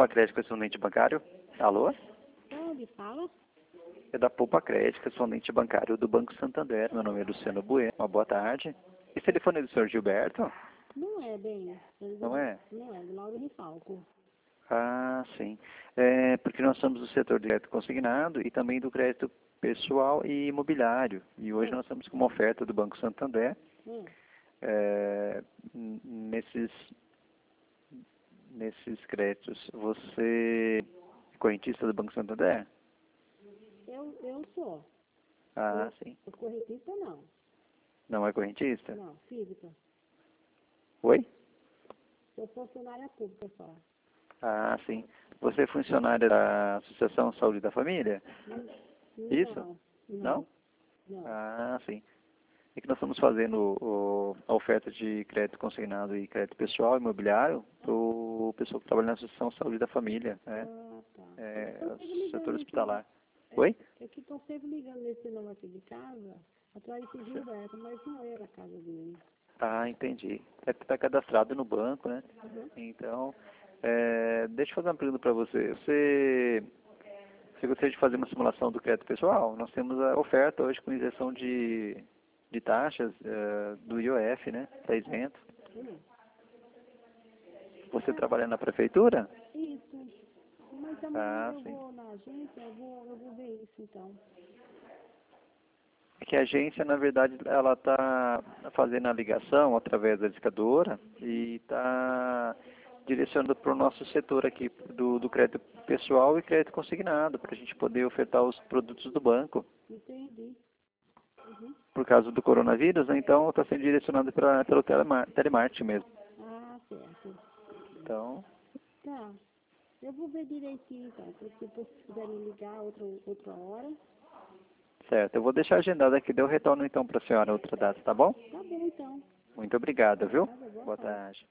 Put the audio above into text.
Poupa Crédito Correspondente Bancário. Alô? Onde fala? É da Poupa Crédito Correspondente Bancário do Banco Santander. Meu nome é Luciano Bueno. Uma boa tarde. Esse telefone é do senhor Gilberto? Não é, bem. Não é? Não é, do Lauro Rifalco. Ah, sim. É porque nós somos do setor de crédito consignado e também do crédito pessoal e imobiliário. E hoje nós estamos com uma oferta do Banco Santander. É, nesses créditos, você é correntista do Banco Santander? Eu sou. Ah, sim. O correntista não. Não é correntista? Não, física. Oi? Sou funcionária pública só. Ah, sim. Você é funcionária da Associação Saúde da Família? Isso? Não, Não? não. Ah, sim. É que nós estamos fazendo a oferta de crédito consignado e crédito pessoal imobiliário para o pessoal que trabalha na Associação Saúde da Família, né? Ah, tá. O setor hospitalar. Oi? É que estão sempre ligando nesse número aqui de casa, atrás desse Gilberto, mas não era a casa dele. Ah, entendi. É que está cadastrado no banco, né? Então, deixa eu fazer uma pergunta para você. Você gostaria de fazer uma simulação do crédito pessoal? Nós temos a oferta hoje com isenção de taxas do IOF, né? Está isento. Você trabalha na prefeitura? Isso. Mas amanhã Ah, eu sim. vou na agência, eu vou ver isso então. É que a agência, na verdade, ela está fazendo a ligação através da discadora e está direcionando para o nosso setor aqui do crédito pessoal e crédito consignado, para a gente poder ofertar os produtos do banco. Entendi. Por causa do coronavírus, né? Então está sendo direcionado pelo telemarketing mesmo. Ah, certo. Então, Tá. Eu vou ver direitinho então, se depois quiserem ligar outra hora. certo. Eu vou deixar agendado aqui, deu retorno então para a senhora outra data, tá bom? Tá bom então. Muito obrigado, viu? Nada, Boa tarde. tarde.